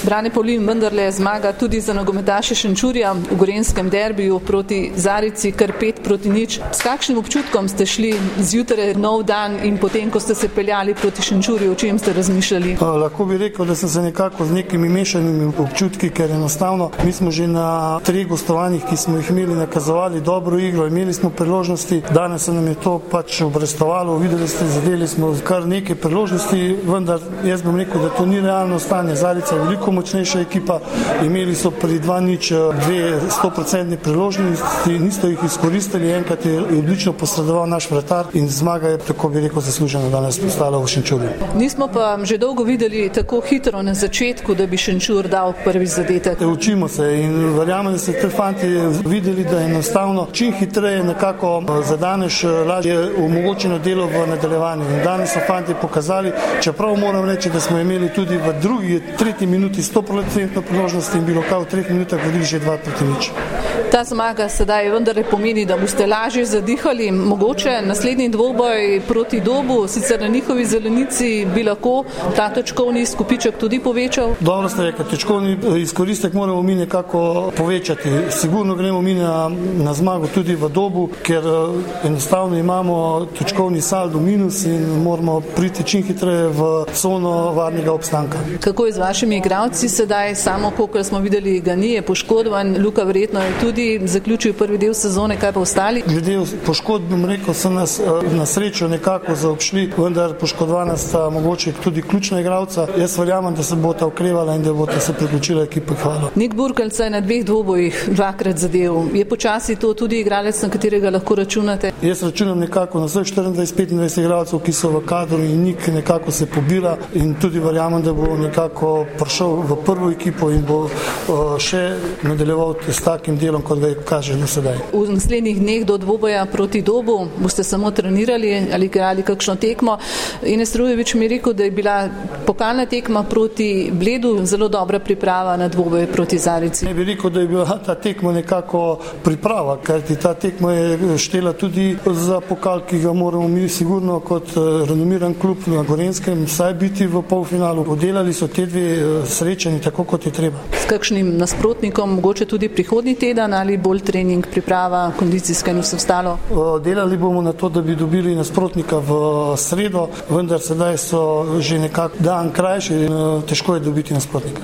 Brane Pavlin, vendarle zmaga tudi za nogometaše Šenčurja v gorenjskem derbiju proti Zarici, kar 5-0. S kakšnim občutkom ste šli zjutraj, nov dan in potem, ko ste se peljali proti Šenčurju, o čem ste razmišljali? Lahko bi rekel, da sem se nekako z nekimi mešanimi občutki, ker enostavno mi smo že na 3 gostovanjih, ki smo jih imeli, nakazovali dobro igro, imeli smo priložnosti, danes se nam je to pač obrestovalo, videli ste, zadeli smo kar nekaj priložnosti, vendar jaz bom rekel, da to ni realno stanje. Zarica je veliko močnejša ekipa, imeli so pri 2-0 2 100% priložnosti, niso jih izkoristili, enkrat je odlično posredoval naš vratar in zmaga je, tako bi rekel, zasluženo danes postala v Šenčurju. Nismo pa že dolgo videli tako hitro na začetku, da bi Šenčur dal prvi zadetek. Učimo se in verjamem, da so te fanti videli, da je enostavno čim hitreje nekako zadaneš, lažje omogočeno delo v nadaljevanju. In danes so fanti pokazali, čeprav moram reči, da smo imeli tudi v drugi, 3. minuti 100% priložnosti in bilo kao v 3 minutah vodili že 2-0. Ta zmaga sedaj vendar pomeni, da boste lažje zadihali. Mogoče naslednji dvoboj proti Dobu, sicer na njihovi zelenici, bi lahko ta točkovni izkupiček tudi povečal? Dobro ste rekli, točkovni izkoristek moramo mi nekako povečati. Sigurno gremo mi na zmago tudi v Dobu, ker enostavno imamo točkovni saldo minus in moramo priti čim hitreje v cono varnega obstanka. Kako je z vašimi igralci sedaj? Samo koliko smo videli, ga ni, je poškodovan. Luka verjetno je tudi zaključil prvi del sezone, kaj pa ostali? Glede poškodb, bom rekel, so nas na srečo nekako zaobšli, vendar poškodovana sta mogoče tudi ključna igralca. Jaz verjamem, da se bota okrevala in da bota se priključila ekipi. Hvala. Nik Burkelj je na 2 dvobojih 2-krat zadev. Je počasi to tudi igralec, na katerega lahko računate? Jaz računam nekako na vseh 24-25 igralcev, ki so v kadru in Nik nekako se pobira in tudi verjamem, da bo nekako prišel v prvo ekipo in bo še nadaljeval s takim delom, kot ga kaže do sedaj. V naslednjih dneh do dvoboja proti Dobu boste samo trenirali ali igrali kakšno tekmo. Ines Rujevič mi je rekel, da je bila pokalna tekma proti Bledu zelo dobra priprava na dvoboj proti Zarici. Ne bi rekel, da je bila ta tekma nekako priprava, kajti ta tekma je štela tudi za pokal, ki ga moramo mi sigurno kot renomiran klub na Gorenjskem vsaj biti v polfinalu. Oddelali so te 2 srečanji tako, kot je treba. S kakšnim nasprotnikom, mogoče tudi prihodnji teden ali bolj trening, priprava, kondicijska in vse ostalo? Delali bomo na to, da bi dobili nasprotnika v sredo, vendar sedaj so že nekako dan krajši in težko je dobiti nasprotnika.